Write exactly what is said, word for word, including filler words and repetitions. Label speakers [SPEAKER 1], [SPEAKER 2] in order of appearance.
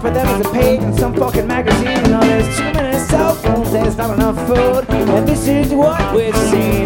[SPEAKER 1] for them is a page in some fucking magazine. You know, there's too many cell phones, there's not enough food, and this is what we've seen.